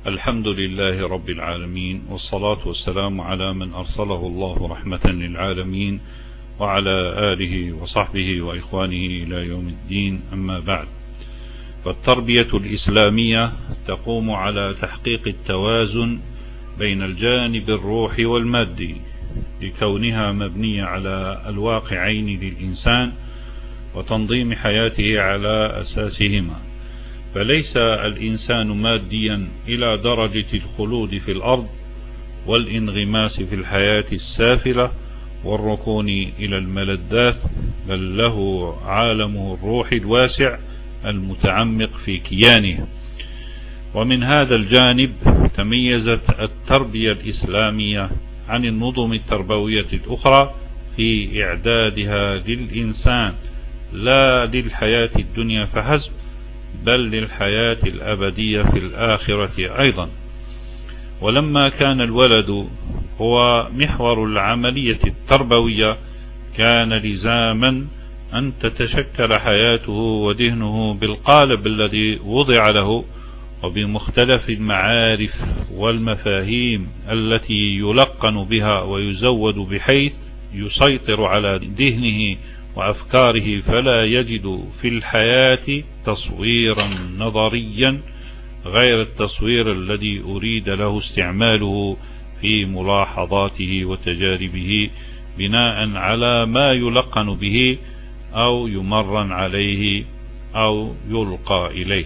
الحمد لله رب العالمين، والصلاة والسلام على من أرسله الله رحمة للعالمين، وعلى آله وصحبه وإخوانه إلى يوم الدين. أما بعد، فالتربية الإسلامية تقوم على تحقيق التوازن بين الجانب الروحي والمادي، لكونها مبنية على الواقعين للإنسان وتنظيم حياته على أساسهما. فليس الإنسان ماديا إلى درجة الخلود في الأرض والانغماس في الحياة السافلة والركون إلى الملذات، بل له عالمه الروحي الواسع المتعمق في كيانه. ومن هذا الجانب تميزت التربية الإسلامية عن النظم التربوية الأخرى في إعدادها للإنسان لا للحياة الدنيا فحسب، بل للحياة الأبدية في الآخرة أيضا. ولما كان الولد هو محور العملية التربوية، كان لزاما أن تتشكل حياته وذهنه بالقالب الذي وضع له، وبمختلف المعارف والمفاهيم التي يلقن بها ويزود، بحيث يسيطر على ذهنه وأفكاره، فلا يجد في الحياة تصويرا نظريا غير التصوير الذي أريد له استعماله في ملاحظاته وتجاربه، بناء على ما يلقن به أو يمرن عليه أو يلقى إليه.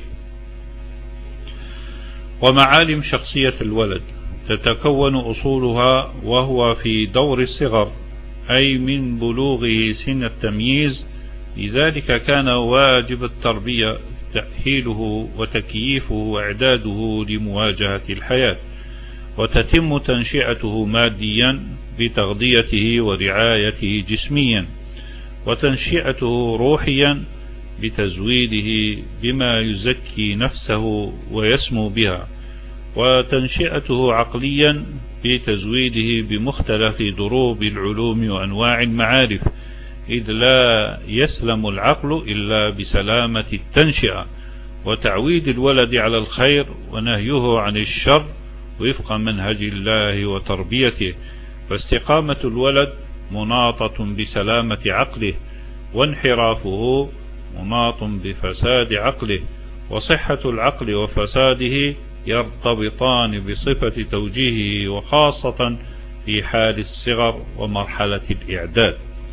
ومعالم شخصية الولد تتكون أصولها وهو في دور الصغر، أي من بلوغه سن التمييز. لذلك كان واجب التربية تأهيله وتكييفه وإعداده لمواجهة الحياة، وتتم تنشئته ماديا بتغذيته ورعايته جسميا، وتنشئته روحيا بتزويده بما يزكي نفسه ويسمو بها، وتنشئته عقليا بتزويده بمختلف ضروب العلوم وأنواع المعارف، إذ لا يسلم العقل إلا بسلامة التنشئة وتعويد الولد على الخير ونهيه عن الشر وفق منهج الله وتربيته. فاستقامة الولد مناطة بسلامة عقله، وانحرافه مناط بفساد عقله، وصحة العقل وفساده يرتبطان بصفة توجيهه، وخاصة في حال الصغر ومرحلة الإعداد.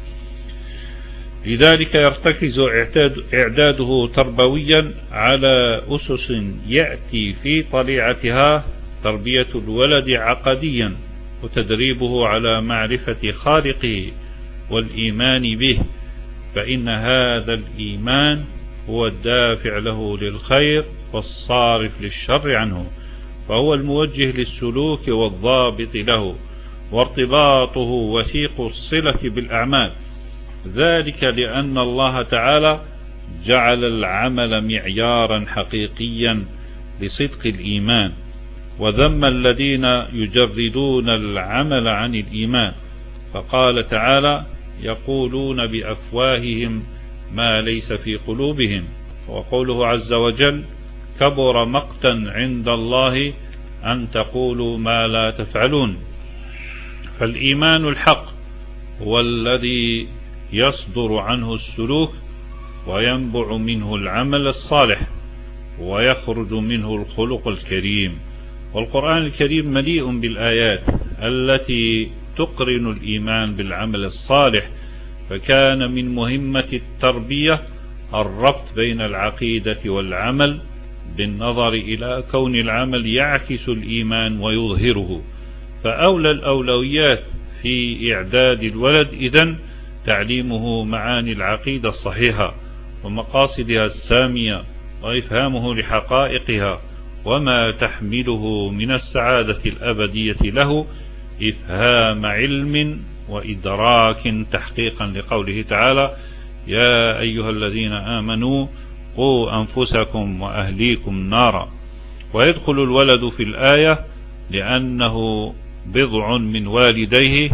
لذلك يرتكز إعداده تربويا على أسس يأتي في طليعتها تربية الولد عقديا، وتدريبه على معرفة خالقه والإيمان به، فإن هذا الإيمان هو الدافع له للخير والصارف للشر عنه، فهو الموجه للسلوك والضابط له، وارتباطه وثيق الصلة بالأعمال. ذلك لأن الله تعالى جعل العمل معيارا حقيقيا لصدق الإيمان، وذم الذين يجردون العمل عن الإيمان، فقال تعالى: يقولون بأفواههم ما ليس في قلوبهم. وقوله عز وجل: كبر مقتا عند الله أن تقولوا ما لا تفعلون. فالإيمان الحق هو الذي يصدر عنه السلوك وينبع منه العمل الصالح ويخرج منه الخلق الكريم. والقرآن الكريم مليء بالآيات التي تقرن الإيمان بالعمل الصالح، فكان من مهمة التربية الربط بين العقيدة والعمل، بالنظر إلى كون العمل يعكس الإيمان ويظهره. فأولى الأولويات في إعداد الولد إذن تعليمه معاني العقيدة الصحيحة ومقاصدها السامية، وإفهامه لحقائقها وما تحمله من السعادة الأبدية له، إفهام علم وإدراك تحقيقا لقوله تعالى: يا أيها الذين آمنوا قوا أنفسكم وأهليكم نارا. ويدخل الولد في الآية لأنه بضع من والديه،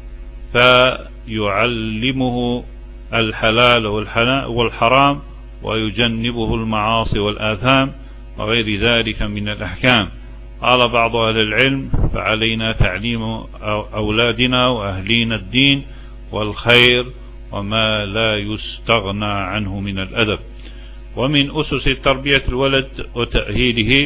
فيعلمه الحلال والحرام، ويجنبه المعاصي والآثام وغير ذلك من الأحكام. قال بعض أهل العلم: فعلينا تعليم أولادنا وأهلينا الدين والخير وما لا يستغنى عنه من الأدب. ومن أسس تربية الولد وتأهيله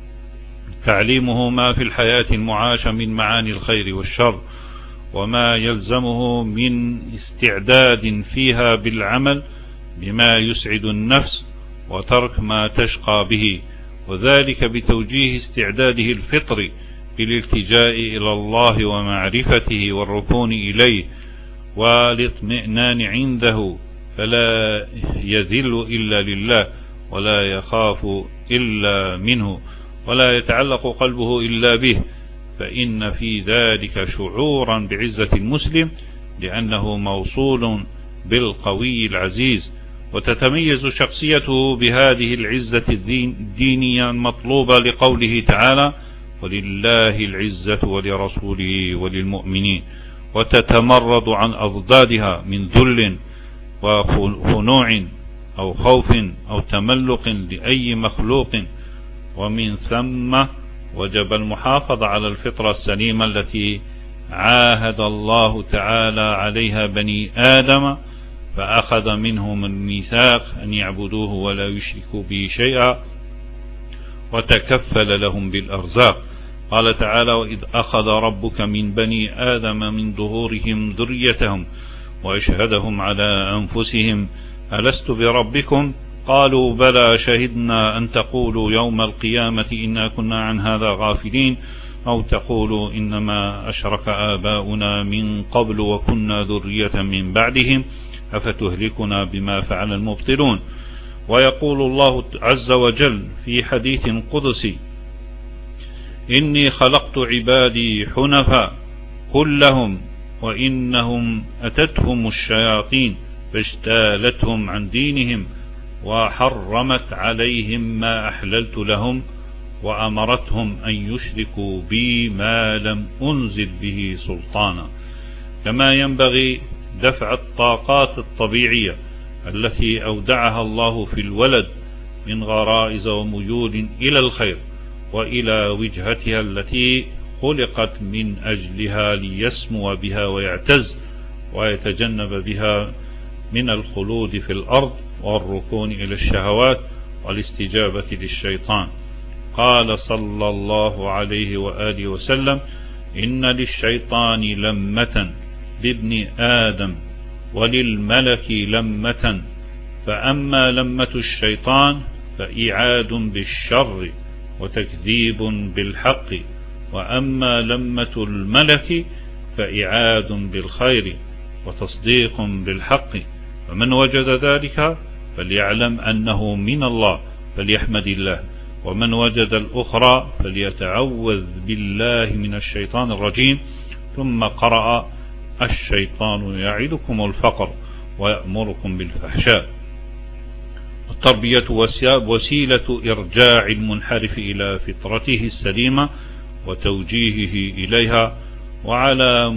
تعليمه ما في الحياة المعاشة من معاني الخير والشر، وما يلزمه من استعداد فيها بالعمل بما يسعد النفس وترك ما تشقى به، وذلك بتوجيه استعداده الفطري بالالتجاء إلى الله ومعرفته والركون إليه والاطمئنان عنده، فلا يذل إلا لله ولا يخاف إلا منه ولا يتعلق قلبه إلا به، فإن في ذلك شعورا بعزة المسلم لأنه موصول بالقوي العزيز، وتتميز شخصيته بهذه العزة الدينية المطلوبة لقوله تعالى: ولله العزة ولرسوله وللمؤمنين، وتتمرد عن أضدادها من ذل وخنوع أو خوف أو تملق لأي مخلوق. ومن ثم وجب المحافظة على الفطرة السليمة التي عاهد الله تعالى عليها بني آدم، فأخذ منهم الميثاق أن يعبدوه ولا يشركوا به شيئا، وتكفل لهم بالأرزاق. قال تعالى: وإذ أخذ ربك من بني آدم من ظهورهم ذريتهم وأشهدهم على أنفسهم ألست بربكم؟ قالوا بلى شهدنا أن تقولوا يوم القيامة إنا كنا عن هذا غافلين، أو تقولوا إنما أشرك آباؤنا من قبل وكنا ذرية من بعدهم أفتهلكنا بما فعل المبطلون. ويقول الله عز وجل في حديث قدسي: إني خلقت عبادي حنفاء كلهم وإنهم أتتهم الشياطين فاجتالتهم عن دينهم وحرمت عليهم ما أحللت لهم وأمرتهم أن يشركوا بي ما لم أنزل به سلطانا. كما ينبغي دفع الطاقات الطبيعية التي أودعها الله في الولد من غرائز وميول إلى الخير وإلى وجهتها التي خلقت من أجلها ليسمو بها ويعتز ويتجنب بها من الخلود في الأرض والركون إلى الشهوات والاستجابة للشيطان. قال صلى الله عليه وآله وسلم: إن للشيطان لمة بابن آدم وللملك لمة، فأما لمة الشيطان فإعاد بالشر وتكذيب بالحق، وأما لمة الملك فإعاد بالخير وتصديق بالحق. فمن وجد ذلك فليعلم أنه من الله فليحمد الله، ومن وجد الأخرى فليتعوذ بالله من الشيطان الرجيم. ثم قرأ: الشيطان يعدكم الفقر ويأمركم بالفحشاء. التربية وسيلة إرجاع المنحرف إلى فطرته السليمة وتوجيهه إليها، وعلى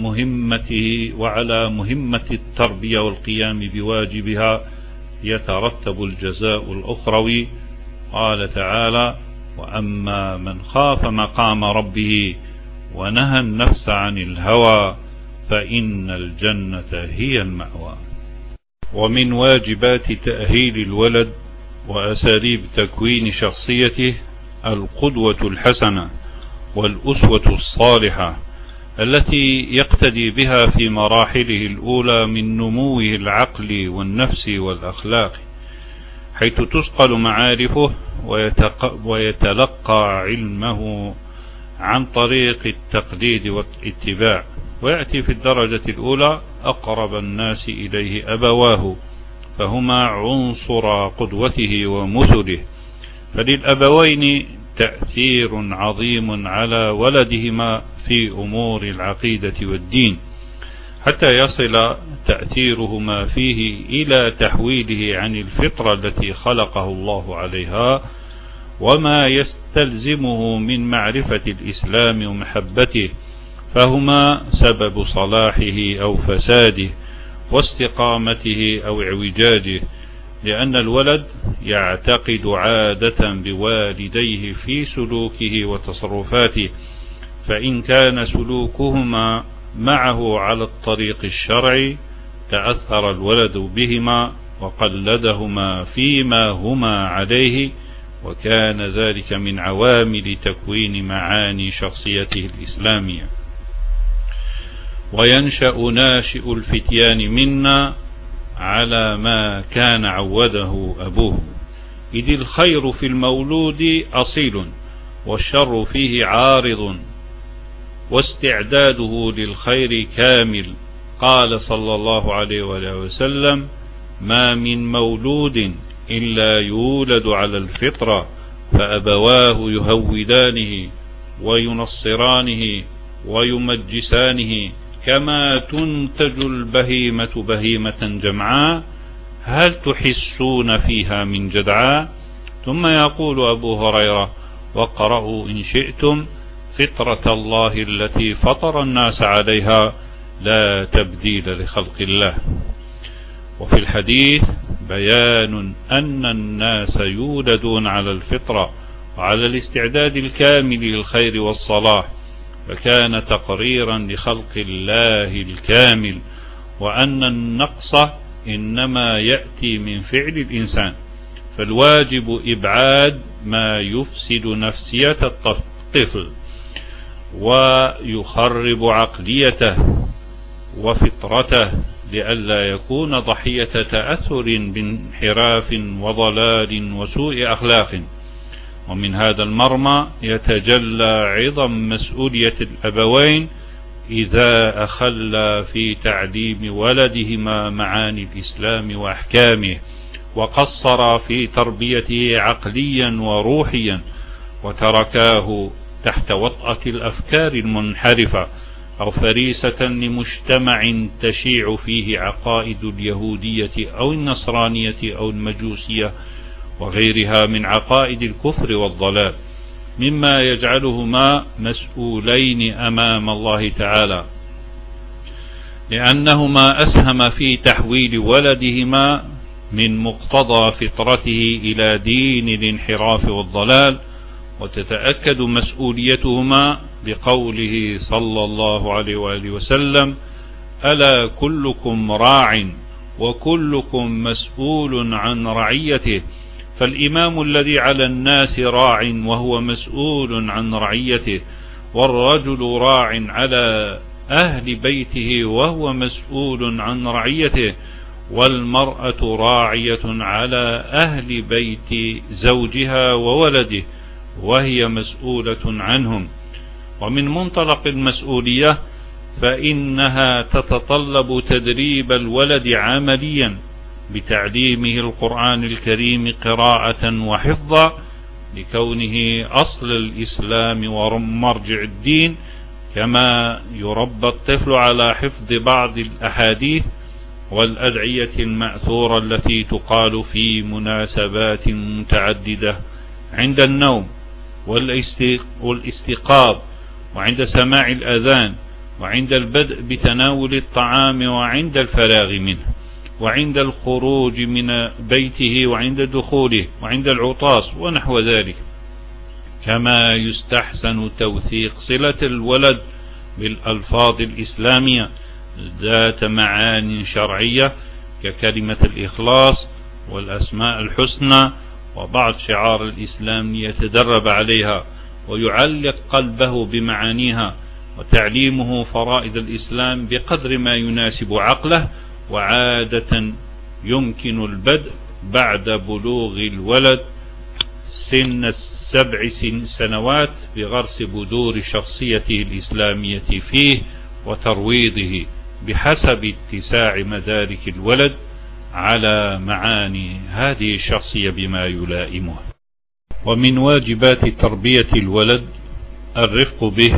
مهمة التربية والقيام بواجبها يترتب الجزاء الأخروي. قال تعالى: وأما من خاف مقام ربه ونهى النفس عن الهوى فإن الجنة هي المأوى. ومن واجبات تأهيل الولد وأساليب تكوين شخصيته القدوة الحسنة والأسوة الصالحة التي يقتدي بها في مراحله الأولى من نموه العقلي والنفسي والأخلاقي، حيث تسقل معارفه ويتلقى علمه عن طريق التقليد والاتباع. ويأتي في الدرجة الأولى أقرب الناس إليه أبواه، فهما عنصر قدوته ومثله، فللأبوين تأثير عظيم على ولدهما في أمور العقيدة والدين، حتى يصل تأثيرهما فيه إلى تحويله عن الفطرة التي خلقه الله عليها وما يستلزمه من معرفة الإسلام ومحبته، فهما سبب صلاحه أو فساده واستقامته أو اعوجاجه. لأن الولد يعتقد عادة بوالديه في سلوكه وتصرفاته، فإن كان سلوكهما معه على الطريق الشرعي تأثر الولد بهما وقلدهما فيما هما عليه، وكان ذلك من عوامل تكوين معاني شخصيته الإسلامية. وينشأ ناشئ الفتيان منا على ما كان عوده أبوه، إذ الخير في المولود أصيل والشر فيه عارض، واستعداده للخير كامل. قال صلى الله عليه وآله وسلم: ما من مولود إلا يولد على الفطرة، فأبواه يهودانه وينصرانه ويمجسانه، كما تنتج البهيمة بهيمة جمعاء، هل تحسون فيها من جدعاء؟ ثم يقول أبو هريرة: واقرأوا إن شئتم فطرة الله التي فطر الناس عليها لا تبديل لخلق الله. وفي الحديث بيان أن الناس يولدون على الفطرة وعلى الاستعداد الكامل للخير والصلاح، فكان تقريرا لخلق الله الكامل، وأن النقص إنما يأتي من فعل الإنسان، فالواجب إبعاد ما يفسد نفسية الطفل ويخرب عقليته وفطرته، لئلا يكون ضحية تأثر بانحراف وضلال وسوء أخلاق. ومن هذا المرمى يتجلى عظم مسؤولية الأبوين إذا أخلى في تعليم ولدهما معاني الإسلام وأحكامه، وقصر في تربيته عقليا وروحيا، وتركاه تحت وطأة الأفكار المنحرفة أو فريسة لمجتمع تشيع فيه عقائد اليهودية أو النصرانية أو المجوسية وغيرها من عقائد الكفر والضلال، مما يجعلهما مسؤولين أمام الله تعالى، لأنهما أسهم في تحويل ولدهما من مقتضى فطرته إلى دين الانحراف والضلال. وتتأكد مسؤوليتهما بقوله صلى الله عليه وآله وسلم: ألا كلكم راع وكلكم مسؤول عن رعيته، فالإمام الذي على الناس راع وهو مسؤول عن رعيته، والرجل راع على أهل بيته وهو مسؤول عن رعيته، والمرأة راعية على أهل بيت زوجها وولده وهي مسؤولة عنهم. ومن منطلق المسؤولية فإنها تتطلب تدريب الولد عمليا بتعليمه القرآن الكريم قراءة وحفظا، لكونه أصل الإسلام ومرجع الدين، كما يربى الطفل على حفظ بعض الأحاديث والأدعية المأثورة التي تقال في مناسبات متعددة عند النوم والاستيقاظ، وعند سماع الأذان، وعند البدء بتناول الطعام، وعند الفراغ منه، وعند الخروج من بيته، وعند دخوله، وعند العطاس ونحو ذلك. كما يستحسن توثيق صلة الولد بالألفاظ الإسلامية ذات معاني شرعية ككلمة الإخلاص والأسماء الحسنى وبعض شعار الإسلام ليتدرب عليها ويعلق قلبه بمعانيها، وتعليمه فرائض الإسلام بقدر ما يناسب عقله. وعادة يمكن البدء بعد بلوغ الولد سن 7 سنوات بغرس بذور شخصيته الإسلامية فيه وترويضه بحسب اتساع مدارك الولد على معاني هذه الشخصية بما يلائمه. ومن واجبات تربية الولد الرفق به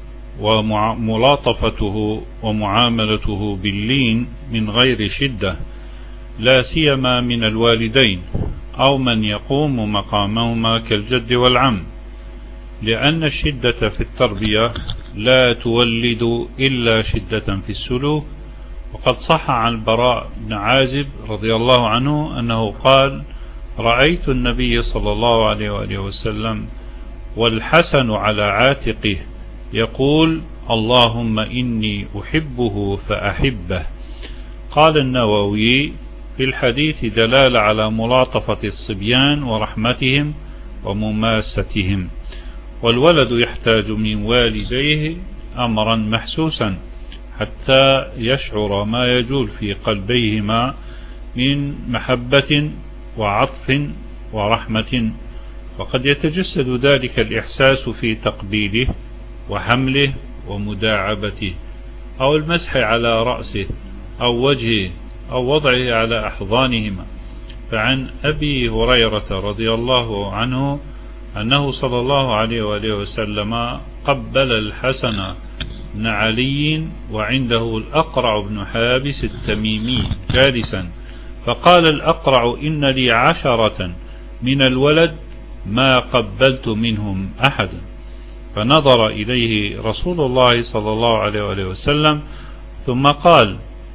وملاطفته ومعاملته باللين من غير شدة، لا سيما من الوالدين أو من يقوم مقامهما كالجد والعم، لأن الشدة في التربية لا تولد إلا شدة في السلوك، وقد صح عن البراء بن عازب رضي الله عنه أنه قال: رأيت النبي صلى الله عليه وآله وسلم والحسن على عاتقه يقول: اللهم إني أحبه فأحبه. قال النووي: في الحديث دلالة على ملاطفة الصبيان ورحمتهم ومماستهم، والولد يحتاج من والديه أمرا محسوسا حتى يشعر ما يجول في قلبيهما من محبة وعطف ورحمة، وقد يتجسد ذلك الإحساس في تقبيله وحمله ومداعبته، أو المسح على رأسه أو وجهه أو وضعه على أحضانهما. فعن أبي هريرة رضي الله عنه أنه صلى الله عليه وآله وسلم قبل الحسن بن علي وعنده الأقرع بن حابس التميمي جالسا، فقال الأقرع: إن لي 10 من الولد ما قبلت منهم أحدا. فنظر إليه رسول الله صلى الله عليه وآله وسلم ثم قال: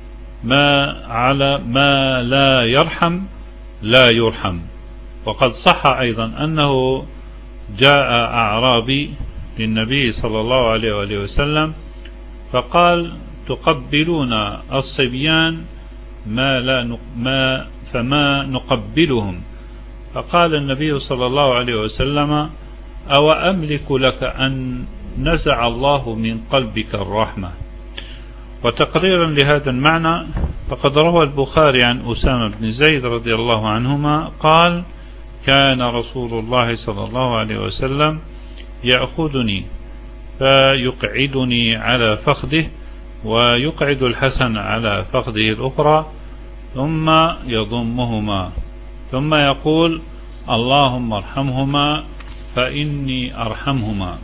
ما لا يرحم لا يرحم. وقد صح أيضا أنه جاء أعرابي للنبي صلى الله عليه وآله وسلم فقال: تقبلون الصبيان فما نقبلهم. فقال النبي صلى الله عليه وسلم: أو أملك لك أن نزع الله من قلبك الرحمة. وتقريرا لهذا المعنى فقد روى البخاري عن أسامة بن زيد رضي الله عنهما قال: كان رسول الله صلى الله عليه وسلم يأخذني فيقعدني على فخذه ويقعد الحسن على فخذه الأخرى ثم يضمهما ثم يقول: اللهم ارحمهما فإني أرحمهما.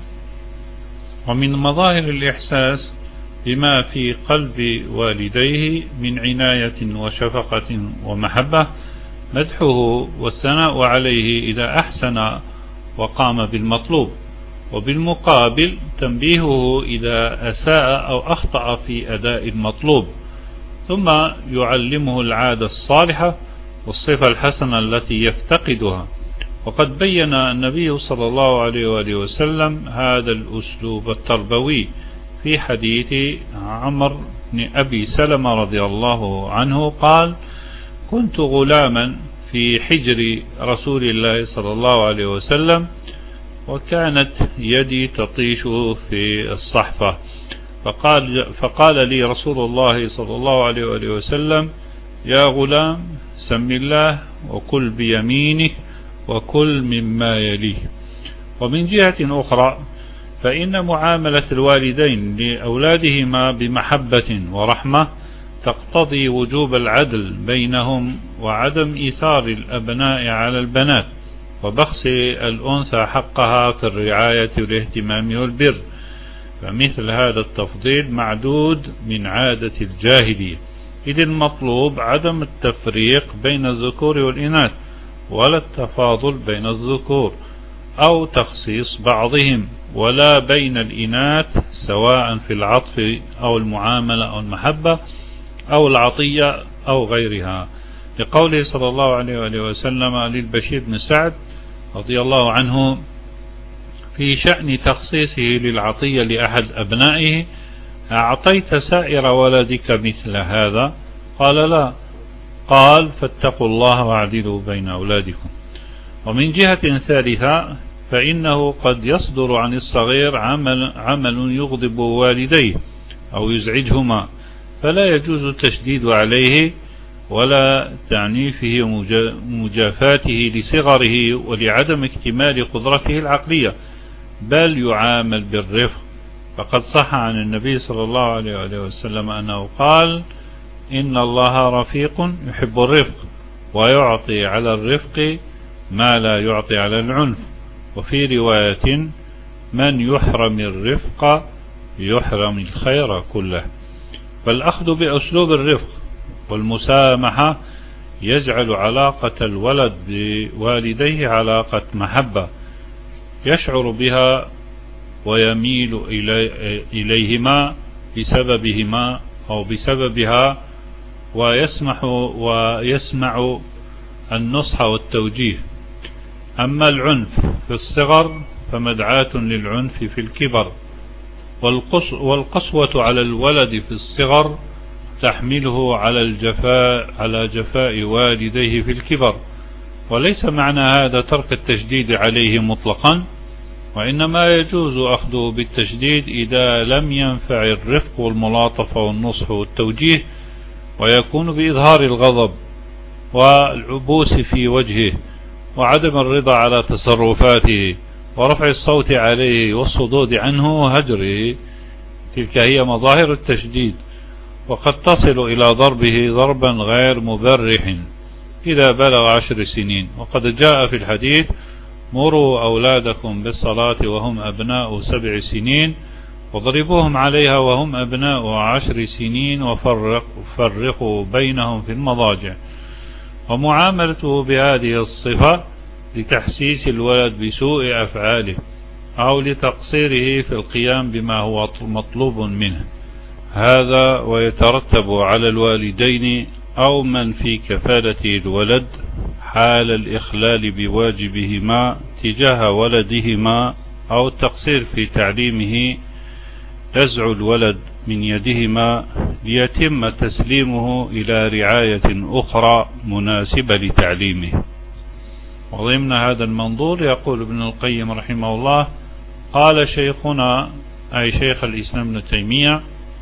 ومن مظاهر الإحساس بما في قلب والديه من عناية وشفقة ومحبة مدحه والثناء عليه إذا أحسن وقام بالمطلوب، وبالمقابل تنبيهه إذا أساء أو أخطأ في أداء المطلوب، ثم يعلمه العادة الصالحة والصفة الحسنة التي يفتقدها. وقد بين النبي صلى الله عليه وآله وسلم هذا الأسلوب التربوي في حديث عمرو بن أبي سلمة رضي الله عنه قال: كنت غلاما في حجر رسول الله صلى الله عليه وسلم وكانت يدي تطيش في الصحفة، فقال لي رسول الله صلى الله عليه وآله وسلم: يا غلام سم الله وكل بيمينك وكل مما يليه. ومن جهة أخرى فإن معاملة الوالدين لأولادهما بمحبة ورحمة تقتضي وجوب العدل بينهم وعدم إيثار الأبناء على البنات وبخس الأنثى حقها في الرعاية والاهتمام والبر، فمثل هذا التفضيل معدود من عادة الجاهلية، إذ المطلوب عدم التفريق بين الذكور والإناث ولا التفاضل بين الذكور أو تخصيص بعضهم، ولا بين الإناث سواء في العطف أو المعاملة أو المحبة أو العطية أو غيرها، لقوله صلى الله عليه وآله وسلم للبشير بن سعد رضي الله عنه في شأن تخصيصه للعطية لأحد أبنائه: أعطيت سائر ولدك مثل هذا؟ قال: لا. قال: فاتقوا الله واعدلوا بين أولادكم. ومن جهة ثالثة فإنه قد يصدر عن الصغير عمل يغضب والديه أو يزعجهما، فلا يجوز التشديد عليه ولا تعنيفه ومجافاته لصغره ولعدم اكتمال قدرته العقلية، بل يعامل بالرفق. فقد صح عن النبي صلى الله عليه وسلم أنه قال: إن الله رفيق يحب الرفق ويعطي على الرفق ما لا يعطي على العنف. وفي رواية: من يحرم الرفق يحرم الخير كله. فالأخذ بأسلوب الرفق والمسامحة يجعل علاقة الولد بوالديه علاقة محبة يشعر بها ويميل إليهما بسببهما أو بسببها ويسمع النصح والتوجيه. أما العنف في الصغر فمدعاة للعنف في الكبر، والقسوة على الولد في الصغر تحمله على جفاء والديه في الكبر. وليس معنى هذا ترك التشديد عليه مطلقا، وإنما يجوز أخذه بالتشديد إذا لم ينفع الرفق والملاطفة والنصح والتوجيه، ويكون بإظهار الغضب والعبوس في وجهه وعدم الرضا على تصرفاته ورفع الصوت عليه والصدود عنه وهجره. تلك هي مظاهر التشديد، وقد تصل إلى ضربه ضربا غير مبرح إذا بلغ 10 سنين. وقد جاء في الحديث: مروا أولادكم بالصلاة وهم أبناء 7 سنين، واضربوهم عليها وهم أبناء 10 سنين، وفرقوا بينهم في المضاجع. ومعاملته بهذه الصفة لتحسيس الولد بسوء أفعاله أو لتقصيره في القيام بما هو مطلوب منه، هذا ويترتب على الوالدين أو من في كفالة الولد حال الإخلال بواجبهما تجاه ولدهما أو التقصير في تعليمه نزع الولد من يدهما ليتم تسليمه إلى رعاية أخرى مناسبة لتعليمه. وضمن هذا المنظور يقول ابن القيم رحمه الله: قال شيخنا أي شيخ الإسلام ابن تيمية: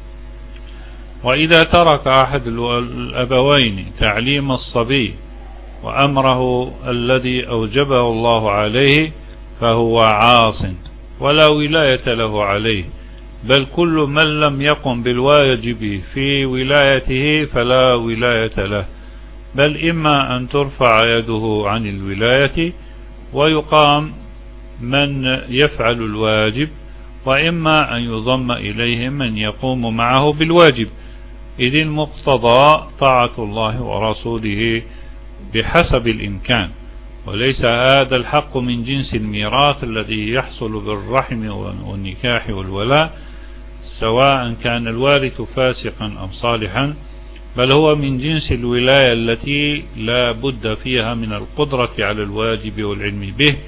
وإذا ترك أحد الأبوين تعليم الصبي وأمره الذي أوجبه الله عليه فهو عاص ولا ولاية له عليه، بل كل من لم يقم بالواجب في ولايته فلا ولاية له، بل إما أن ترفع يده عن الولاية ويقام من يفعل الواجب، وإما أن يضم إليه من يقوم معه بالواجب، إذ المقتضى طاعة الله ورسوله بحسب الإمكان. وليس هذا الحق من جنس الميراث الذي يحصل بالرحم والنكاح والولاء، سواء كان الوارث فاسقا أم صالحا، بل هو من جنس الولاية التي لا بد فيها من القدرة على الواجب والعلم به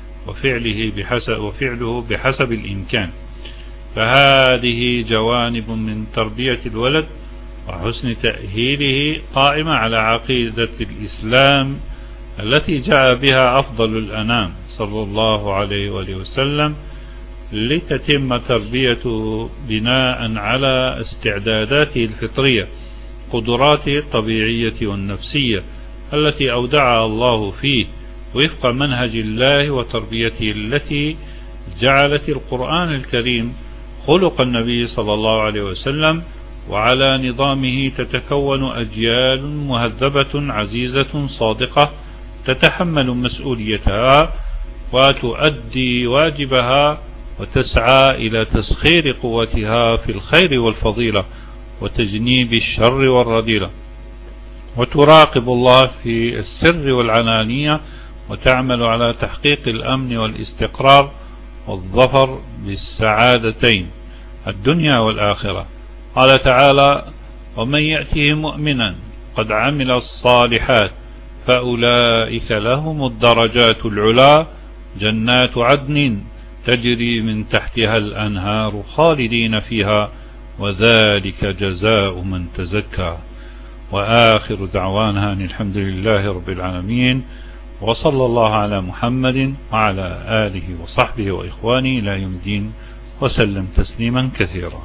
وفعله بحسب الإمكان. فهذه جوانب من تربية الولد وحسن تأهيله قائمة على عقيدة الإسلام التي جاء بها أفضل الأنام صلى الله عليه وآله وسلم، لتتم تربيته بناء على استعداداته الفطرية، قدراته الطبيعية والنفسية التي أودعها الله فيه وفق منهج الله وتربيته التي جعلت القرآن الكريم خلق النبي صلى الله عليه وسلم، وعلى نظامه تتكون أجيال مهذبة عزيزة صادقة تتحمل مسؤوليتها وتؤدي واجبها وتسعى إلى تسخير قوتها في الخير والفضيلة وتجنيب الشر والرذيلة، وتراقب الله في السر والعلانية، وتعمل على تحقيق الأمن والاستقرار والظفر بالسعادتين الدنيا والآخرة. قال تعالى: ومن يأته مؤمنا قد عمل الصالحات فأولئك لهم الدرجات العلا جنات عدن تجري من تحتها الأنهار خالدين فيها وذلك جزاء من تزكى. وآخر دعوانا أن الحمد لله رب العالمين، وصلى الله على محمد وعلى آله وصحبه وإخوانه إلى يوم الدين، وسلم تسليما كثيرا.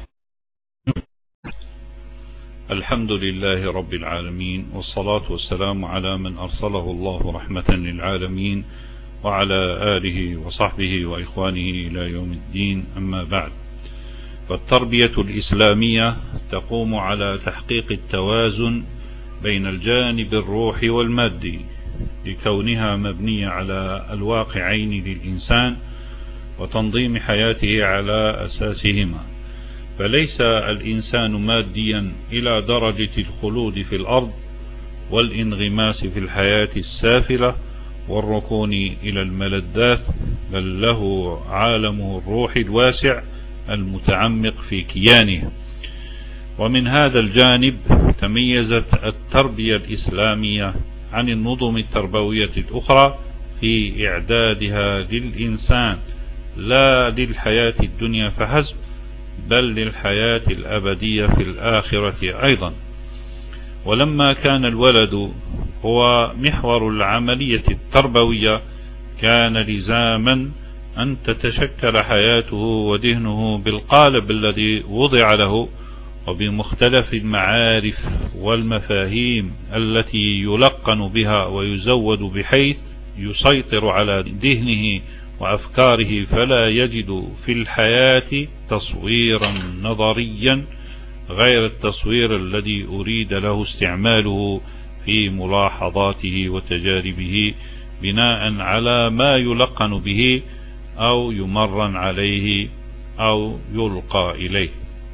الحمد لله رب العالمين، والصلاة والسلام على من أرسله الله رحمة للعالمين وعلى آله وصحبه وإخوانه إلى يوم الدين. أما بعد، فالتربية الإسلامية تقوم على تحقيق التوازن بين الجانب الروحي والمادي، لكونها مبنية على الواقعين للإنسان وتنظيم حياته على أساسهما. فليس الإنسان ماديا إلى درجة الخلود في الأرض والانغماس في الحياة السافلة والركون إلى الملذات، بل له عالمه الروحي الواسع المتعمق في كيانه. ومن هذا الجانب تميزت التربية الإسلامية عن النظم التربوية الأخرى في إعدادها للإنسان لا للحياة الدنيا فحسب، بل للحياة الأبدية في الآخرة أيضا. ولما كان الولد هو محور العملية التربوية، كان لزاما أن تتشكل حياته وذهنه بالقالب الذي وضع له، وبمختلف المعارف والمفاهيم التي يلقن بها ويزود بحيث يسيطر على ذهنه وأفكاره، فلا يجد في الحياة تصويرا نظريا غير التصوير الذي أريد له استعماله في ملاحظاته وتجاربه بناء على ما يلقن به أو يمرن عليه أو يلقى إليه.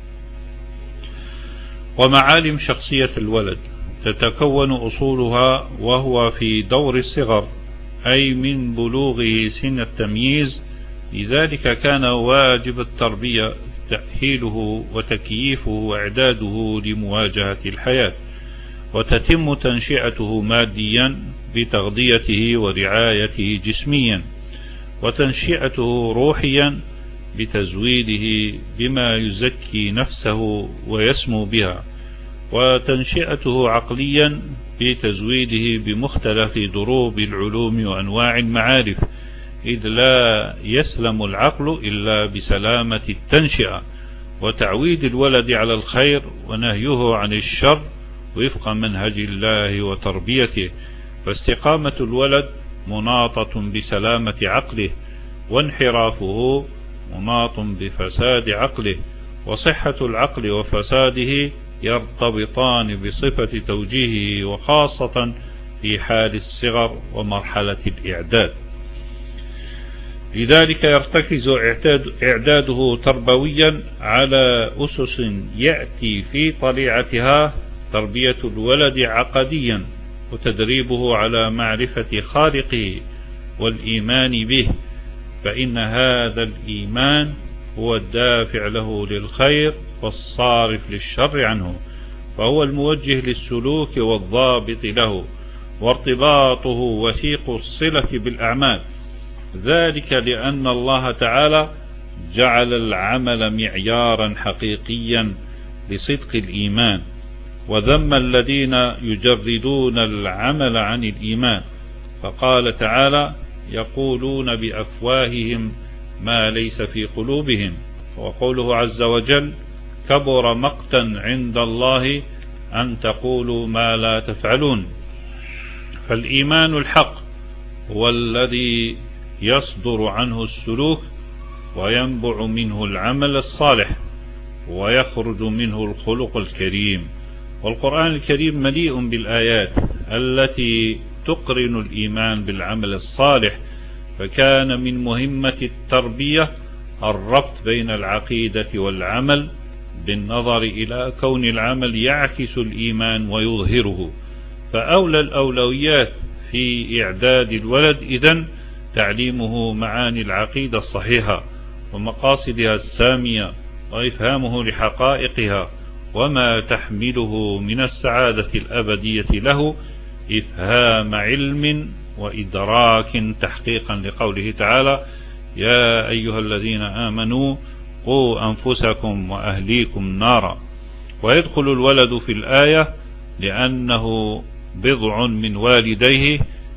ومعالم شخصية الولد تتكون أصولها وهو في دور الصغر، أي من بلوغه سن التمييز. لذلك كان واجب التربية تأهيله وتكييفه وإعداده لمواجهة الحياة، وتتم تنشئته ماديا بتغذيته ورعايته جسميا، وتنشئته روحيا بتزويده بما يزكي نفسه ويسمو بها، وتنشئته عقليا بتزويده بمختلف ضروب العلوم وأنواع المعارف، إذ لا يسلم العقل إلا بسلامة التنشئة وتعويد الولد على الخير ونهيه عن الشر وفق منهج الله وتربيته. فاستقامة الولد مناطة بسلامة عقله، وانحرافه مناط بفساد عقله، وصحة العقل وفساده يرتبطان بصفة توجيهه، وخاصة في حال الصغر ومرحلة الإعداد. لذلك يرتكز إعداده تربويا على أسس يأتي في طليعتها تربية الولد عقديا، وتدريبه على معرفة خالقه والإيمان به، فإن هذا الإيمان هو الدافع له للخير والصارف للشر عنه، فهو الموجه للسلوك والضابط له، وارتباطه وثيق الصلة بالأعمال. ذلك لأن الله تعالى جعل العمل معيارا حقيقيا لصدق الإيمان، وذم الذين يجردون العمل عن الإيمان، فقال تعالى: يقولون بأفواههم ما ليس في قلوبهم. وقوله عز وجل: كبر مقتا عند الله أن تقولوا ما لا تفعلون. فالإيمان الحق هو الذي يصدر عنه السلوك وينبع منه العمل الصالح ويخرج منه الخلق الكريم. والقرآن الكريم مليء بالآيات التي تقرن الإيمان بالعمل الصالح، فكان من مهمة التربية الربط بين العقيدة والعمل بالنظر إلى كون العمل يعكس الإيمان ويظهره. فأولى الأولويات في إعداد الولد إذن تعليمه معاني العقيدة الصحيحة ومقاصدها السامية، وإفهامه لحقائقها وما تحمله من السعادة الأبدية له، إفهام علم وإدراك تحقيقا لقوله تعالى: يا أيها الذين آمنوا قوا أنفسكم وأهليكم نارا. ويدخل الولد في الآية لأنه بضع من والديه،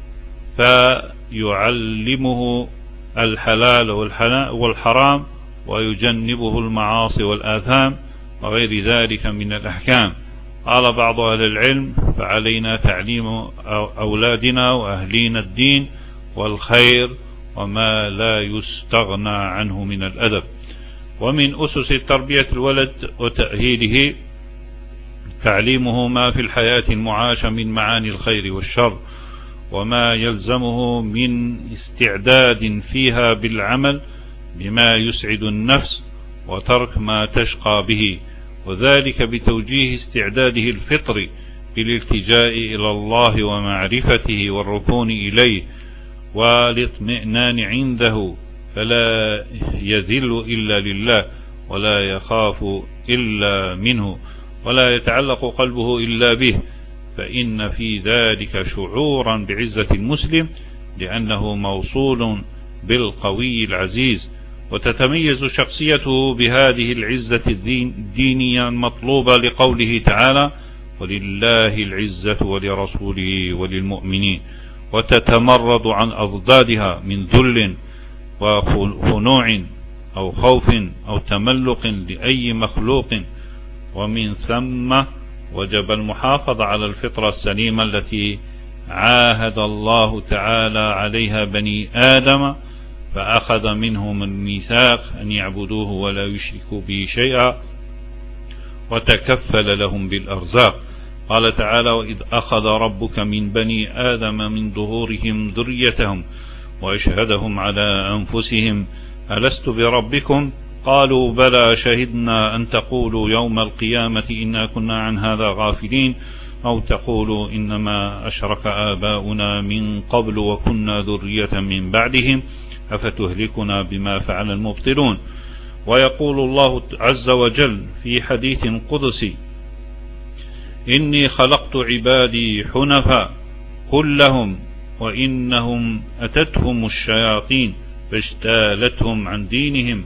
فيعلمه الحلال والحرام ويجنبه المعاصي والآثام وغير ذلك من الأحكام. قال بعض أهل العلم: فعلينا تعليم أولادنا وأهلينا الدين والخير وما لا يستغنى عنه من الأدب. ومن أسس تربية الولد وتأهيله تعليمه ما في الحياة المعاشة من معاني الخير والشر، وما يلزمه من استعداد فيها بالعمل بما يسعد النفس وترك ما تشقى به، وذلك بتوجيه استعداده الفطري بالالتجاء إلى الله ومعرفته والركون إليه والاطمئنان عنده، فلا يذل إلا لله ولا يخاف إلا منه، ولا يتعلق قلبه إلا به، فإن في ذلك شعورا بعزة المسلم لأنه موصول بالقوي العزيز، وتتميز شخصيته بهذه العزة الدينية المطلوبة لقوله تعالى: ولله العزة ولرسوله وللمؤمنين، وتتمرد عن أضدادها من ذل وخنوع أو خوف أو تملق لأي مخلوق. ومن ثم وجب المحافظة على الفطرة السليمة التي عاهد الله تعالى عليها بني آدم، فأخذ منهم الميثاق أن يعبدوه ولا يشركوا به شيئا، وتكفل لهم بالأرزاق. قال تعالى: وإذ أخذ ربك من بني آدم من ظهورهم ذريتهم وأشهدهم على أنفسهم ألست بربكم؟ قالوا بلى شهدنا أن تقولوا يوم القيامة إنا كنا عن هذا غافلين، أو تقولوا إنما أشرك آباؤنا من قبل وكنا ذرية من بعدهم أفتهلكنا بما فعل المبطلون. ويقول الله عز وجل في حديث قدسي: إني خلقت عبادي حنفاء كلهم وإنهم أتتهم الشياطين فاجتالتهم عن دينهم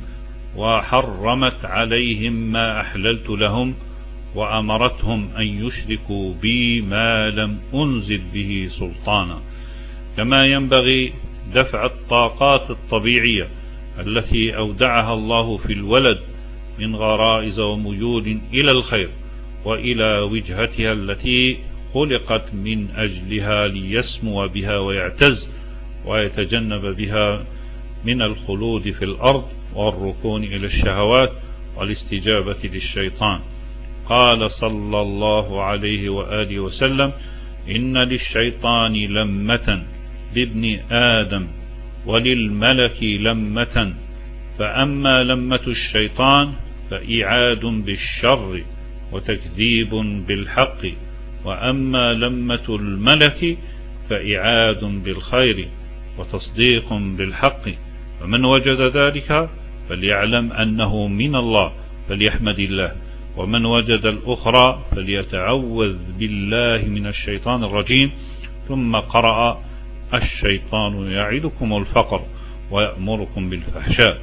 وحرمت عليهم ما أحللت لهم وأمرتهم أن يشركوا بي ما لم أنزل به سلطانا. كما ينبغي دفع الطاقات الطبيعية التي أودعها الله في الولد من غرائز وميول إلى الخير وإلى وجهتها التي خلقت من أجلها ليسمو بها ويعتز ويتجنب بها من الخلود في الأرض والركون إلى الشهوات والاستجابة للشيطان. قال صلى الله عليه وآله وسلم: إن للشيطان لمة بابن آدم وللملك لمة، فأما لمة الشيطان فإعاد بالشر وتكذيب بالحق، وأما لمة الملك فإعاد بالخير وتصديق بالحق. فمن وجد ذلك فليعلم أنه من الله فليحمد الله، ومن وجد الأخرى فليتعوذ بالله من الشيطان الرجيم. ثم قرأ: الشيطان يعدكم الفقر ويأمركم بالفحشاء.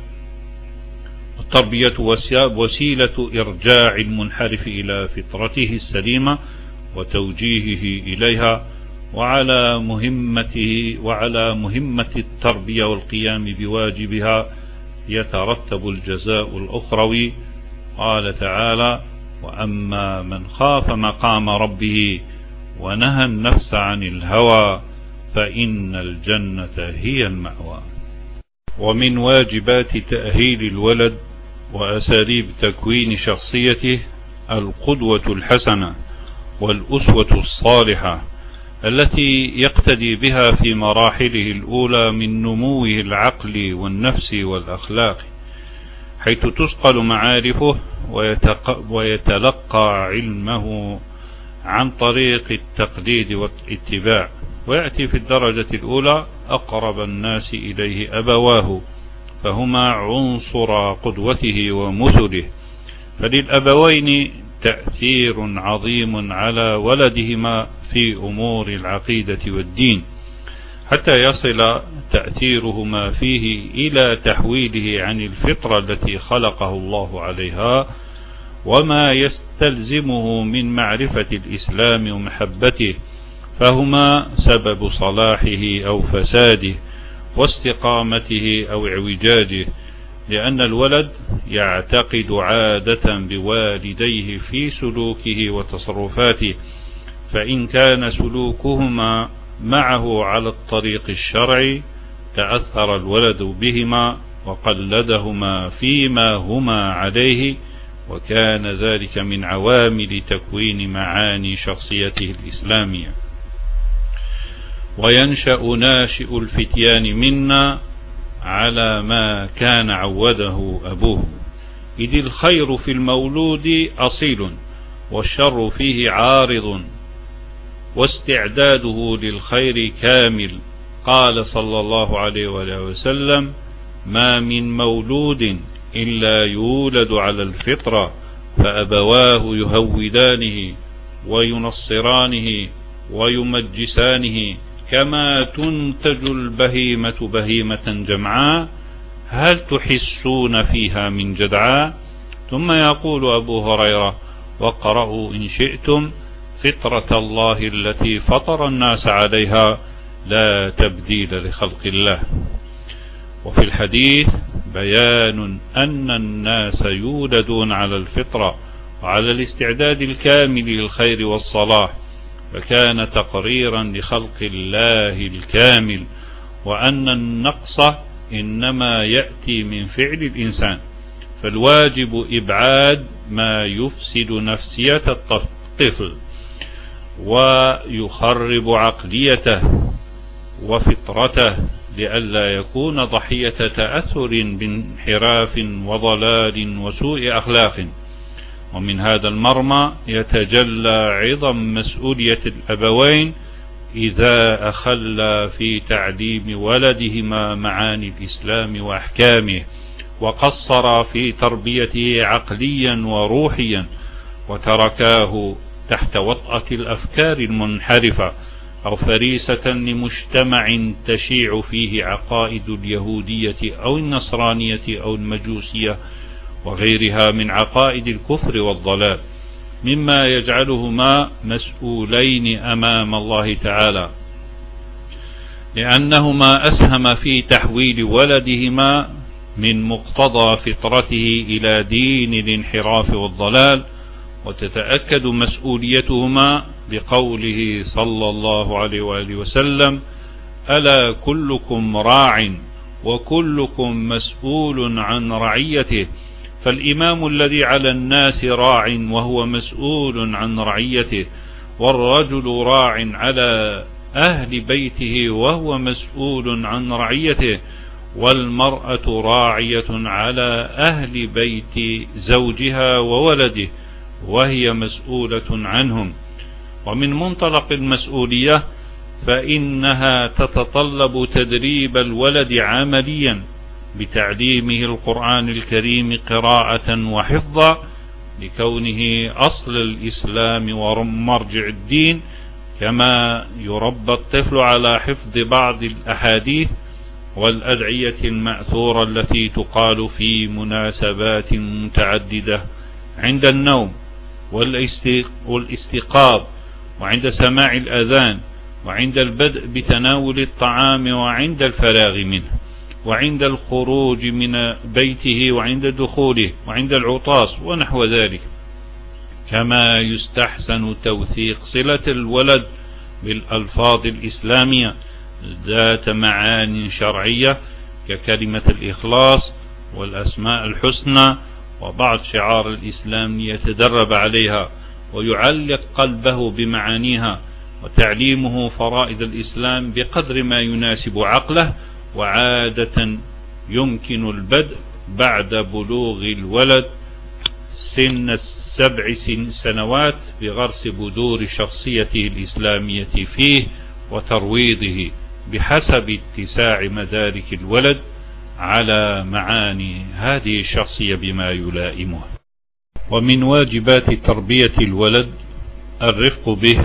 التربية وسيلة إرجاع المنحرف إلى فطرته السليمة وتوجيهه إليها، وعلى مهمة التربية والقيام بواجبها يترتب الجزاء الأخروي. قال تعالى: وأما من خاف مقام ربه ونهى النفس عن الهوى فإن الجنة هي المأوى. ومن واجبات تأهيل الولد وأساليب تكوين شخصيته القدوة الحسنة والأسوة الصالحة التي يقتدي بها في مراحله الأولى من نموه العقلي والنفسي والأخلاقي، حيث تسقل معارفه ويتلقى علمه عن طريق التقليد والاتباع. ويأتي في الدرجة الأولى أقرب الناس إليه أبواه، فهما عنصر قدوته ومثله، فللأبوين تأثير عظيم على ولدهما في أمور العقيدة والدين، حتى يصل تأثيرهما فيه إلى تحويله عن الفطرة التي خلقه الله عليها وما يستلزمه من معرفة الإسلام ومحبته، فهما سبب صلاحه أو فساده واستقامته أو اعوجاجه، لأن الولد يعتقد عادة بوالديه في سلوكه وتصرفاته، فإن كان سلوكهما معه على الطريق الشرعي تأثر الولد بهما وقلدهما فيما هما عليه، وكان ذلك من عوامل تكوين معاني شخصيته الإسلامية. وينشأ ناشئ الفتيان منا على ما كان عوده أبوه، إذ الخير في المولود أصيل والشر فيه عارض، واستعداده للخير كامل. قال صلى الله عليه وآله وسلم: ما من مولود إلا يولد على الفطرة فأبواه يهودانه وينصرانه ويمجسانه كما تنتج البهيمة بهيمة جمعاء، هل تحسون فيها من جدعاء؟ ثم يقول أبو هريرة: واقرأوا إن شئتم فطرة الله التي فطر الناس عليها لا تبديل لخلق الله. وفي الحديث بيان أن الناس يولدون على الفطرة وعلى الاستعداد الكامل للخير والصلاح، فكان تقريرا لخلق الله الكامل، وأن النقص إنما يأتي من فعل الإنسان، فالواجب إبعاد ما يفسد نفسية الطفل ويخرب عقليته وفطرته لئلا يكون ضحية تأثر بانحراف وضلال وسوء أخلاق. ومن هذا المرمى يتجلى عظم مسؤولية الأبوين إذا أخلى في تعليم ولدهما معاني الإسلام وأحكامه، وقصر في تربيته عقليا وروحيا، وتركاه تحت وطأة الأفكار المنحرفة أو فريسة لمجتمع تشيع فيه عقائد اليهودية أو النصرانية أو المجوسية وغيرها من عقائد الكفر والضلال، مما يجعلهما مسؤولين أمام الله تعالى، لأنهما أسهم في تحويل ولدهما من مقتضى فطرته إلى دين الانحراف والضلال. وتتأكد مسؤوليتهما بقوله صلى الله عليه وآله وسلم: ألا كلكم راع وكلكم مسؤول عن رعيته، فالإمام الذي على الناس راع وهو مسؤول عن رعيته، والرجل راع على أهل بيته وهو مسؤول عن رعيته، والمرأة راعية على أهل بيت زوجها وولده وهي مسؤولة عنهم. ومن منطلق المسؤولية فإنها تتطلب تدريب الولد عمليا بتعليمه القرآن الكريم قراءة وحفظا، لكونه أصل الإسلام ومرجع الدين، كما يربى الطفل على حفظ بعض الأحاديث والأدعية المأثورة التي تقال في مناسبات متعددة عند النوم والاستيقاظ، وعند سماع الأذان، وعند البدء بتناول الطعام، وعند الفراغ منه، وعند الخروج من بيته، وعند دخوله، وعند العطاس ونحو ذلك. كما يستحسن توثيق صلة الولد بالألفاظ الإسلامية ذات معاني شرعية ككلمة الإخلاص والأسماء الحسنى وبعض شعار الإسلام ليتدرب عليها ويعلق قلبه بمعانيها، وتعليمه فرائض الإسلام بقدر ما يناسب عقله. وعادة يمكن البدء بعد بلوغ الولد سن 7 سنوات بغرس بذور شخصيته الإسلامية فيه وترويضه بحسب اتساع مدارك الولد على معاني هذه الشخصية بما يلائمه. ومن واجبات تربية الولد الرفق به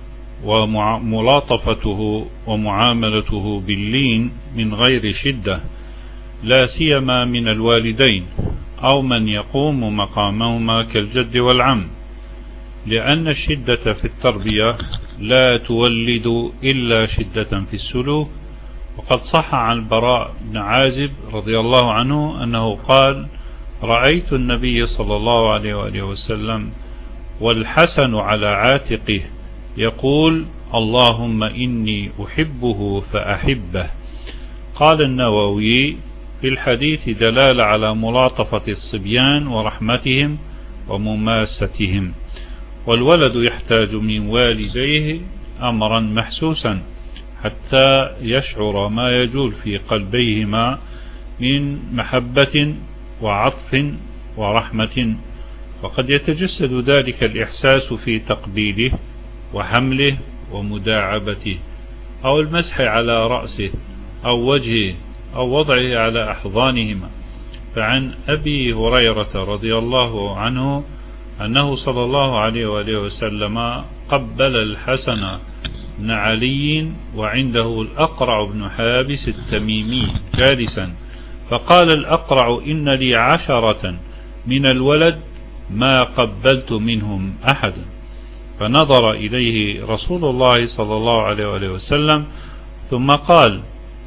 وملاطفته ومعاملته باللين من غير شدة، لا سيما من الوالدين أو من يقوم مقامهما كالجد والعم، لأن الشدة في التربية لا تولد إلا شدة في السلوك. وقد صح عن البراء بن عازب رضي الله عنه أنه قال: رأيت النبي صلى الله عليه وآله وسلم والحسن على عاتقه يقول: اللهم إني أحبه فأحبه. قال النووي: في الحديث دلالة على ملاطفة الصبيان ورحمتهم ومماستهم، والولد يحتاج من والديه أمرا محسوسا حتى يشعر ما يجول في قلبيهما من محبة وعطف ورحمة، وقد يتجسد ذلك الإحساس في تقبيله وحمله ومداعبته أو المسح على رأسه أو وجهه أو وضعه على أحضانهما. فعن أبي هريرة رضي الله عنه أنه صلى الله عليه وآله وسلم قبل الحسن بن علي وعنده الأقرع بن حابس التميمي جالسا، فقال الأقرع: إن لي 10 من الولد ما قبلت منهم أحدا. فنظر إليه رسول الله صلى الله عليه وآله وسلم ثم قال: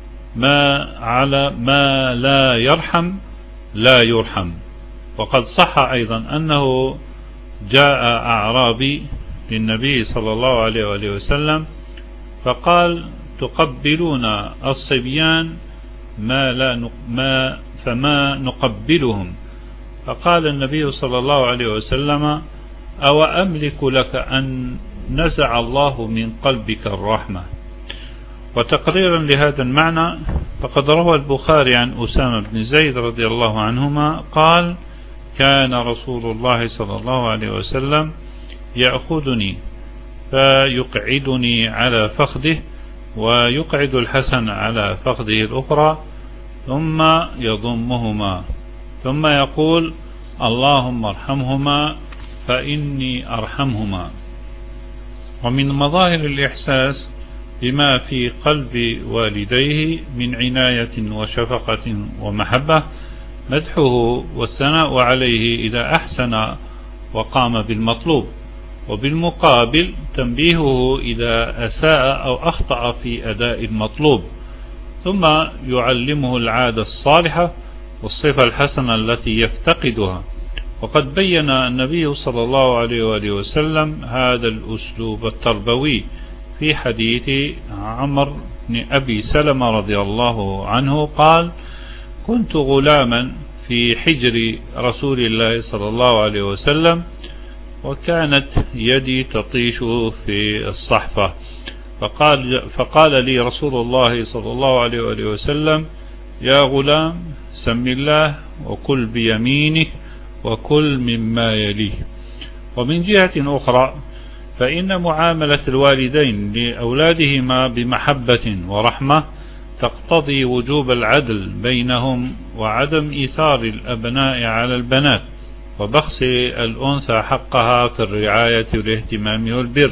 ما لا يرحم لا يرحم. وقد صح أيضا أنه جاء أعرابي للنبي صلى الله عليه وآله وسلم فقال: تقبلون الصبيان فما نقبلهم. فقال النبي صلى الله عليه وسلم: أو أملك لك أن نزع الله من قلبك الرحمة. وتقريرا لهذا المعنى فقد روى البخاري عن أسامة بن زيد رضي الله عنهما قال: كان رسول الله صلى الله عليه وسلم يأخذني فيقعدني على فخذه ويقعد الحسن على فخذه الأخرى ثم يضمهما ثم يقول: اللهم ارحمهما فإني أرحمهما. ومن مظاهر الإحساس بما في قلب والديه من عناية وشفقة ومحبة مدحه والثناء عليه إذا أحسن وقام بالمطلوب، وبالمقابل تنبيهه إذا أساء أو أخطأ في أداء المطلوب، ثم يعلمه العادة الصالحة والصفة الحسنة التي يفتقدها. وقد بين النبي صلى الله عليه وآله وسلم هذا الأسلوب التربوي في حديث عمرو بن أبي سلمة رضي الله عنه قال: كنت غلاما في حجر رسول الله صلى الله عليه وسلم وكانت يدي تطيش في الصحفة، فقال لي رسول الله صلى الله عليه وآله وسلم: يا غلام سم الله وكل بيمينك وكل مما يليه. ومن جهة أخرى فإن معاملة الوالدين لأولادهما بمحبة ورحمة تقتضي وجوب العدل بينهم وعدم إيثار الأبناء على البنات وبخس الأنثى حقها في الرعاية والاهتمام والبر،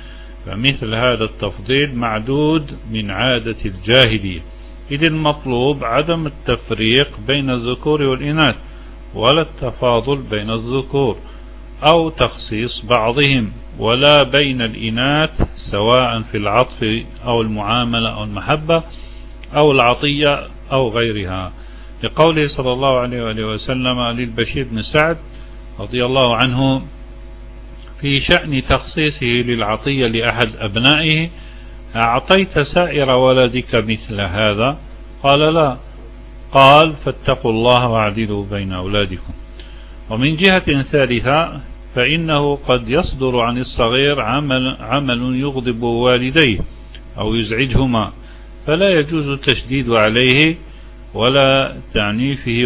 فمثل هذا التفضيل معدود من عادة الجاهلية، إذ المطلوب عدم التفريق بين الذكور والإناث ولا التفاضل بين الذكور أو تخصيص بعضهم، ولا بين الإناث سواء في العطف أو المعاملة أو المحبة أو العطية أو غيرها، لقوله صلى الله عليه وآله وسلم للبشير بن سعد رضي الله عنه في شأن تخصيصه للعطية لأحد أبنائه: أعطيت سائر ولدك مثل هذا؟ قال: لا. قال: فاتقوا الله واعدلوا بين أولادكم. ومن جهة ثالثة فإنه قد يصدر عن الصغير عمل يغضب والديه أو يزعجهما، فلا يجوز التشديد عليه ولا تعنيفه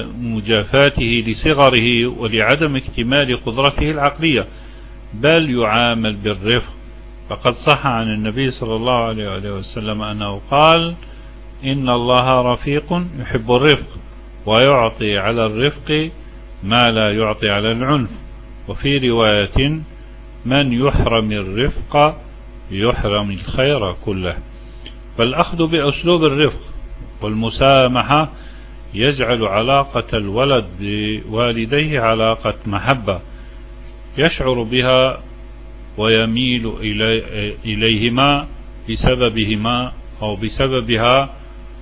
ومجافاته لصغره ولعدم اكتمال قدرته العقلية، بل يعامل بالرفق. فقد صح عن النبي صلى الله عليه وسلم أنه قال: إن الله رفيق يحب الرفق ويعطي على الرفق ما لا يعطي على العنف. وفي رواية: من يحرم الرفق يحرم الخير كله. فالأخذ بأسلوب الرفق والمسامحة يجعل علاقة الولد بوالديه علاقة محبة يشعر بها ويميل إليهما بسببهما أو بسببها،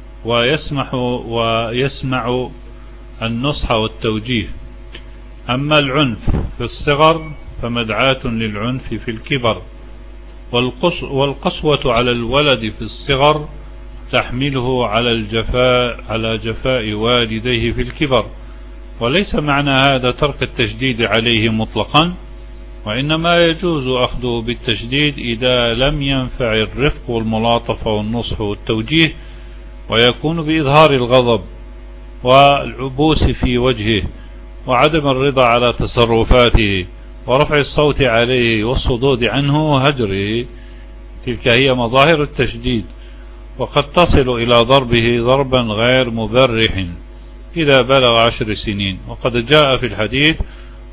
ويسمع النصح والتوجيه. أما العنف في الصغر فمدعاة للعنف في الكبر، والقسوة على الولد في الصغر تحمله على جفاء والديه في الكبر. وليس معنى هذا ترك التشديد عليه مطلقا، وإنما يجوز أخذه بالتشديد إذا لم ينفع الرفق والملاطفة والنصح والتوجيه، ويكون بإظهار الغضب والعبوس في وجهه وعدم الرضا على تصرفاته ورفع الصوت عليه والصدود عنه وهجره. تلك هي مظاهر التشديد، وقد تصل إلى ضربه ضربا غير مبرح إذا بلغ 10 سنين. وقد جاء في الحديث: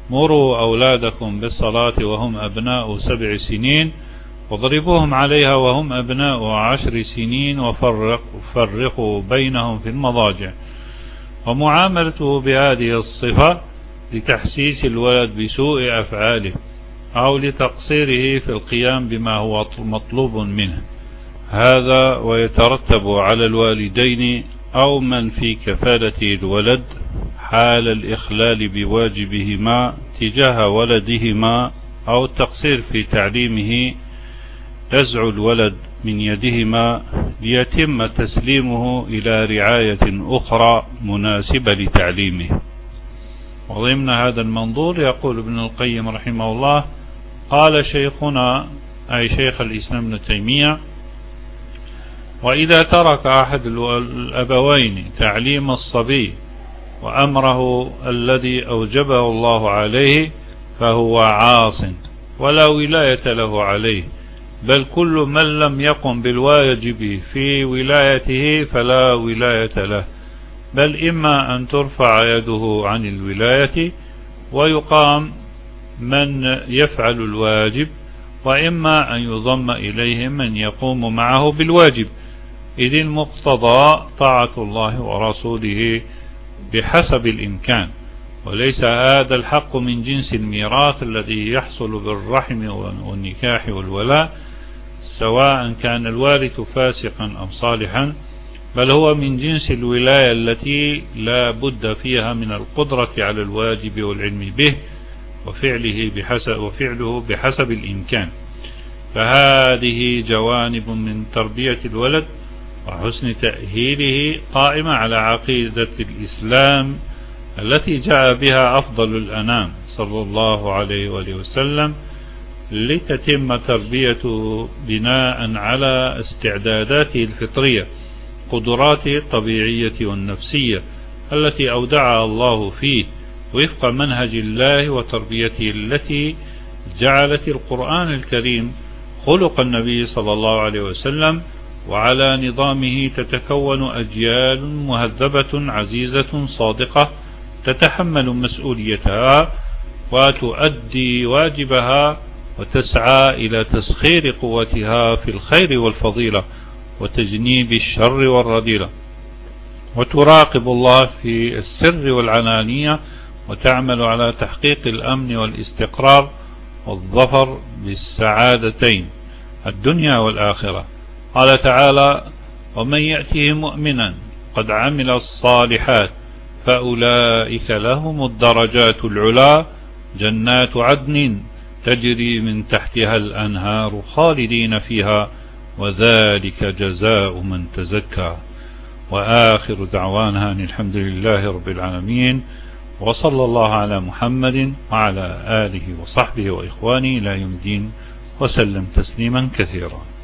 مروا أولادكم بالصلاة وهم أبناء 7 سنين واضربوهم عليها وهم أبناء 10 سنين وفرقوا بينهم في المضاجع. ومعاملته بهذه الصفة لتحسيس الولد بسوء أفعاله أو لتقصيره في القيام بما هو مطلوب منه، هذا ويترتب على الوالدين أو من في كفالة الولد حال الإخلال بواجبهما تجاه ولدهما أو التقصير في تعليمه نزع الولد من يدهما ليتم تسليمه إلى رعاية أخرى مناسبة لتعليمه. وضمن هذا المنظور يقول ابن القيم رحمه الله: قال شيخنا أي شيخ الإسلام ابن تيمية: وإذا ترك أحد الأبوين تعليم الصبي وأمره الذي أوجبه الله عليه فهو عاص ولا ولاية له عليه، بل كل من لم يقم بالواجب في ولايته فلا ولاية له، بل إما أن ترفع يده عن الولاية ويقام من يفعل الواجب، وإما أن يضم إليه من يقوم معه بالواجب، إذ المقتضى طاعة الله ورسوله بحسب الإمكان، وليس هذا الحق من جنس الميراث الذي يحصل بالرحم والنكاح والولاء، سواء كان الوارث فاسقا أم صالحا، بل هو من جنس الولاية التي لا بد فيها من القدرة على الواجب والعلم به وفعله بحسب الإمكان. فهذه جوانب من تربية الولد وحسن تأهيله قائمة على عقيدة الإسلام التي جاء بها أفضل الأنام صلى الله عليه وآله وسلم، لتتم تربيته بناء على استعداداته الفطرية، قدراته الطبيعية والنفسية التي أودعها الله فيه وفق منهج الله وتربيته التي جعلت القرآن الكريم خلق النبي صلى الله عليه وسلم، وعلى نظامه تتكون أجيال مهذبة عزيزة صادقة تتحمل مسؤوليتها وتؤدي واجبها وتسعى إلى تسخير قوتها في الخير والفضيلة وتجنيب الشر والرذيلة، وتراقب الله في السر والعلانية، وتعمل على تحقيق الأمن والاستقرار والظفر بالسعادتين الدنيا والآخرة. قال تعالى: ومن يأته مؤمنا قد عمل الصالحات فأولئك لهم الدرجات العلا جنات عدن تجري من تحتها الأنهار خالدين فيها وذلك جزاء من تزكى. وآخر دعوانا أن الحمد لله رب العالمين، وصلى الله على محمد وعلى آله وصحبه وإخوانه إلى يوم الدين، وسلم تسليما كثيرا.